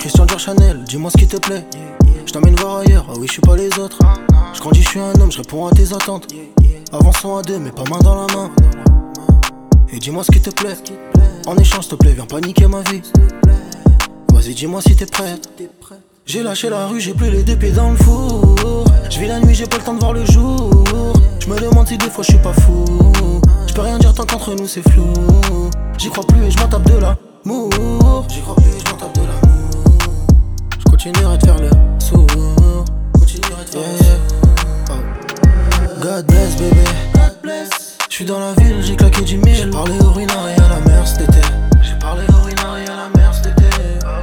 Christian Dior Chanel, dis-moi ce qui te plaît. Je t'emmène voir ailleurs, ah oui je suis pas les autres. Je grandis, je suis un homme, je réponds à tes attentes. Avançons à deux mais pas main dans la main. Et dis-moi ce qui te plaît. En échange s'il te plaît, viens paniquer ma vie. Vas-y dis-moi si t'es prête. J'ai lâché la rue, j'ai plus les deux pieds dans le four. Je vis la nuit, j'ai pas le temps de voir le jour. Je me demande si des fois je suis pas fou. Je peux rien dire tant qu'entre nous c'est flou. J'y crois plus et je m'en tape de l'amour. J'y crois plus et je m'en tape de l'amour. Je continuerai de faire le sourd. Continuerai de faire le sourd. Oh. God bless bébé. God bless. J'suis dans la ville, j'ai claqué 10 000. J'ai parlé au ruinard et à la mer cet été. J'ai parlé au ruinard et à la mer cet été.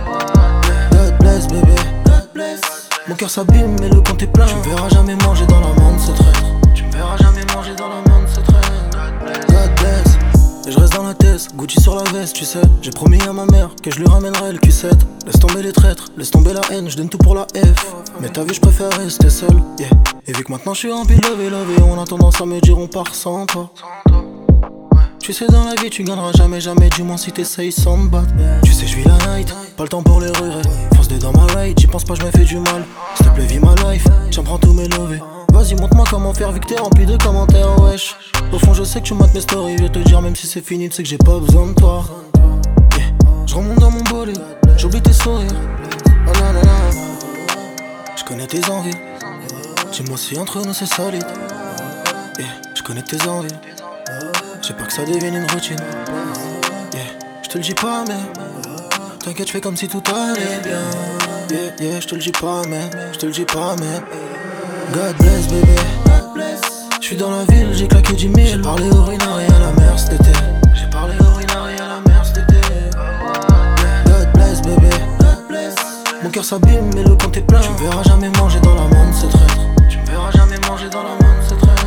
God bless bébé. God bless. Mon cœur s'abîme mais le compte est plein. Tu me verras jamais manger dans la main de ce traître. Tu me verras jamais manger dans la main de ce traître. God bless. Et je reste dans la tête, Gucci sur la veste, tu sais. J'ai promis à ma mère que je lui ramènerai le Q7. Laisse tomber les traîtres, laisse tomber la haine, je donne tout pour la F. Mais t'as vu, je préfère rester seul, yeah. Et vu que maintenant je suis rempli de love et on a tendance à me dire on part sans toi. Tu sais dans la vie tu gagneras jamais, du moins si t'essayes sans me battre. Tu sais je vis la night, pas le temps pour les regrets. Fonce dedans ma ride, j'y pense pas, je me fais du mal. S'il te plaît vis ma life, j'en prends tous mes lovés. Vas-y montre-moi comment faire vu que t'es rempli de commentaires wesh. Au fond je sais que tu mates mes stories, je vais te dire même si c'est fini, tu sais que j'ai pas besoin de toi, yeah. Je remonte dans mon bolide, j'oublie tes sourires. Oh non non non. Je connais tes envies, dis-moi si entre nous c'est solide, yeah. Je connais tes envies, j'ai peur que ça devienne une routine, yeah. Je te le dis pas mais t'inquiète, je fais comme si tout allait bien, yeah, yeah. Je te le dis pas mais, je te le dis pas mais God bless bébé. J'suis dans la ville, j'ai claqué 10 000. J'ai parlé au ruinard et à la mer cet été. J'ai parlé au ruinard et à la mer cet été. God bless bébé. Mon cœur s'abîme mais le compte est plein. Tu me verras jamais manger dans la main de ce traître. Tu me verras jamais manger dans la main de ce traître.